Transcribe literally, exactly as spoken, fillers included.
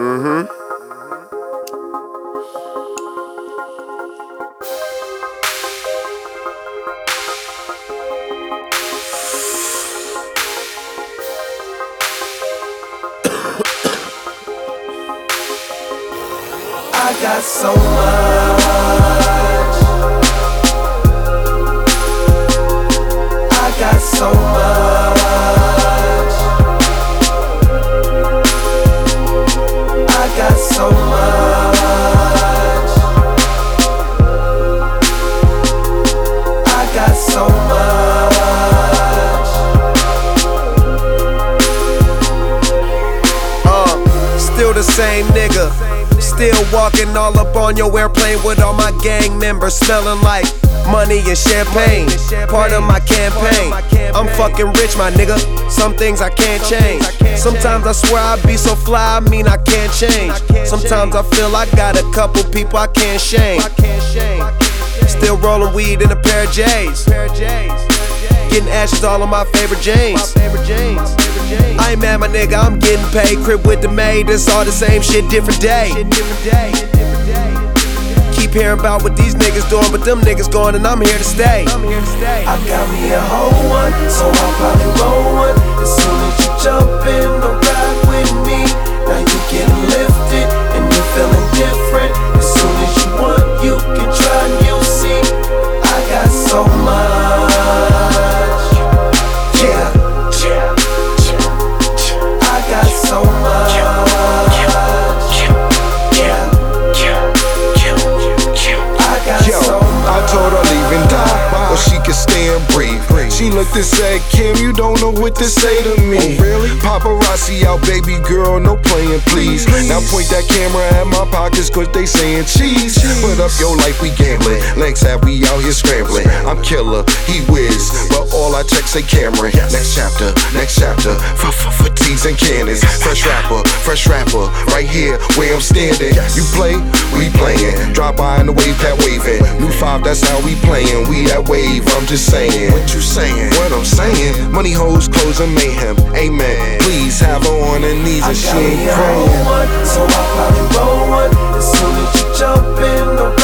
Mm-hmm. I got so much. I got so much. I got so much. I got so much. Uh, still the same nigga. Still walking all up on your airplane with all my gang members, smelling like money and champagne. Part of my campaign. I'm fucking rich, my nigga. Some things I can't change. Sometimes I swear I be so fly, I mean I can't change. Sometimes I feel I got a couple people I can't shame. Still rolling weed in a pair of J's. Getting ashes all on my favorite jeans. I ain't mad, my nigga, I'm getting paid. Crib with the maid, it's all the same shit, different day. Keep hearing about what these niggas doing, but them niggas going and I'm here to stay. I got me a whole one, so I'll probably roll one. As soon as you jump in the ride with me, now you getting lifted and you feeling different. As soon as you want, you can try and you'll see. I got so much. Yeah. I got so much. Yeah. I got Yo, so much. I told her leave and die, or she could stay and breathe. She looked and said, Kim, you don't know what to say to me. Oh, really? Paparazzi out, baby girl, no playing, please. please. Now point that camera at my pockets, cause they saying cheese. cheese. Put up your life, we gambling. Legs have we out here scrambling. I'm killer, he whiz, but all I text say Cameron. Next chapter, next chapter, for for for teas and cannons. Fresh rapper, fresh rapper, right here where I'm standing. You play, we playin'. Drop by in the wave, that waving. New five, that's how we playin'. We that wave, I'm just saying. What you saying? What I'm saying, money, hoes, clothes, and mayhem. Amen. Please have her on her knees and she ain't praying. So I'll probably roll one. As soon as you jump in the